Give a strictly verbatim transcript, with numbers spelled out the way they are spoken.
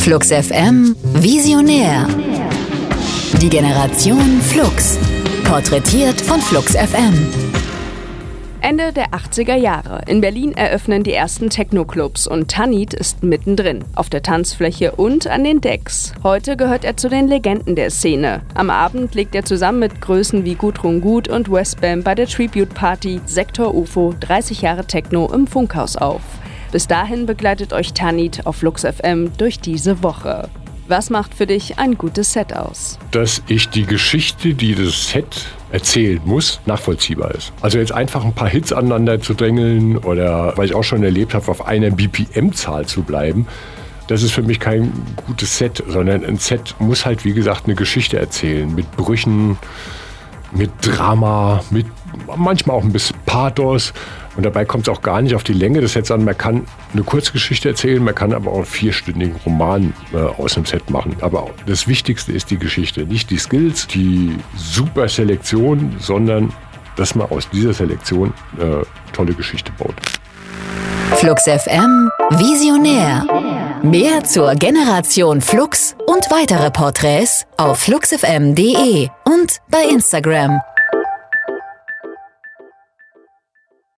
Flux F M Visionär. Die Generation Flux. Porträtiert von Flux F M. Ende der achtziger Jahre. In Berlin eröffnen die ersten Techno-Clubs und Tanit ist mittendrin, auf der Tanzfläche und an den Decks. Heute gehört er zu den Legenden der Szene. Am Abend legt er zusammen mit Größen wie Gudrun Gut und Westbam bei der Tribute-Party Sektor U F O dreißig Jahre Techno im Funkhaus auf. Bis dahin begleitet euch Tanit auf Flux F M durch diese Woche. Was macht für dich ein gutes Set aus? Dass ich die Geschichte, die das Set erzählen muss, nachvollziehbar ist. Also jetzt einfach ein paar Hits aneinander zu drängeln oder, weil ich auch schon erlebt habe, auf einer B P M-Zahl zu bleiben, das ist für mich kein gutes Set, sondern ein Set muss halt, wie gesagt, eine Geschichte erzählen. Mit Brüchen, mit Drama, mit manchmal auch ein bisschen Pathos. Und dabei kommt es auch gar nicht auf die Länge des Sets an. Man kann eine Kurzgeschichte erzählen, man kann aber auch einen vierstündigen Roman äh, aus dem Set machen. Aber das Wichtigste ist die Geschichte. Nicht die Skills, die super Selektion, sondern dass man aus dieser Selektion eine äh, tolle Geschichte baut. Flux F M Visionär. Mehr zur Generation Flux und weitere Porträts auf flux f m punkt de und bei Instagram.